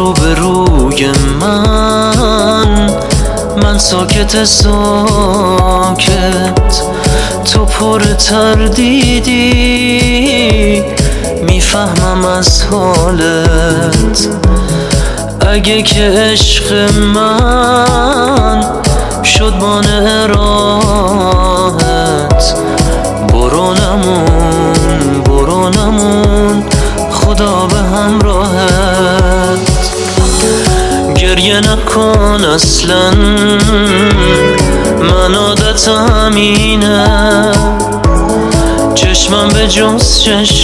روبروی من ساکت ساکت، تو پر تردیدی، میفهمم از حالت. اگه که عشق من شد مانع راهت، برو نمون خدا به همراهت. گریه نکن اصلا، من عادتم اینه، چشمم به جز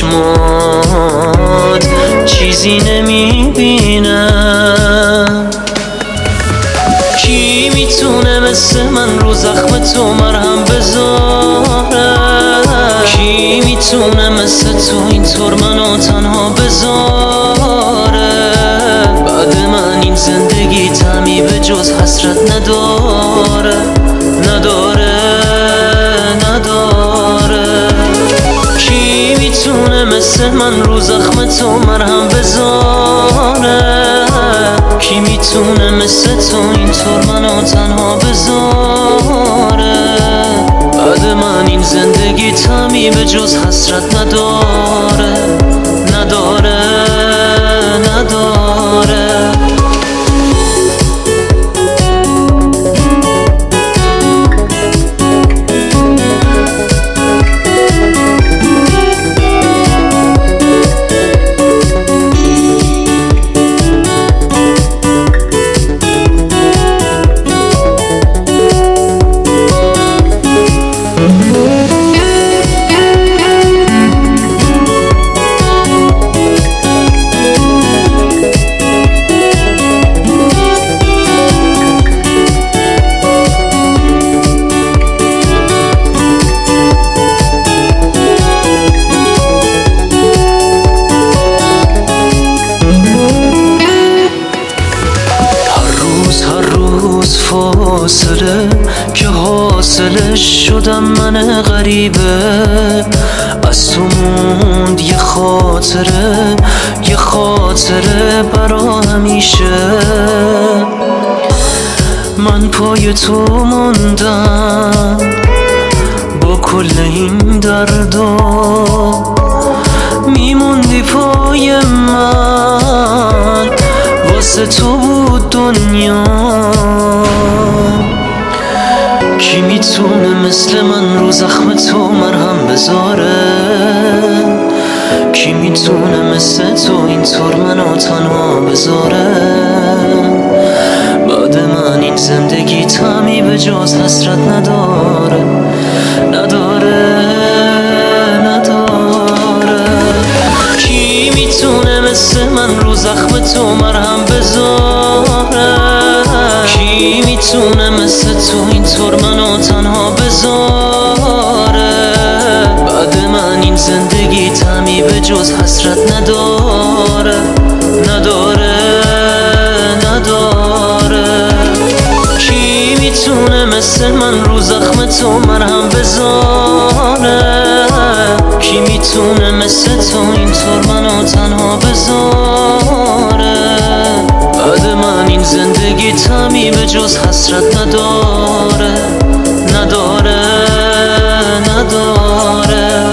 چشمات چیزی نمیبینه. کی میتونه مثل من رو زخم تو مرهم بذاره؟ کی میتونه مثل تو اینطور منو تنها بذاره؟ بعد من این زندگی طعمی به جز حسرت نداره. کی میتونه مثل من رو زخم تو مرهم بذاره؟ کی میتونه مثل تو اینطور منو تنها بذاره؟ بعد من این زندگی طعمی به جز حسرت نداره. فاصله که حاصلش شدم من غریبه، از تو موند یه خاطره برا همیشه. من پای تو موندم با کل این دردا، میموندی پای من، واسه تو بود دنیا. کی میتونه مثل من رو زخم تو مرهم بذاره؟ کی میتونه مثل تو اینطور منو تنها بذاره؟ بعد من این زندگی طعمی به جز حسرت نداره. کی میتونه مثل من رو زخم تو مرهم بذاره؟ کی میتونه مثل تو اینطور منو تنها بذاره؟ بعد من این زندگی طعمی به جز حسرت نداره. کی میتونه مثل من رو زخم تو مرهم بذاره؟ کی میتونه مثل تو اینطور منو تنها بذاره؟ بعد من این زندگی طعمی به جز حسرت نداره.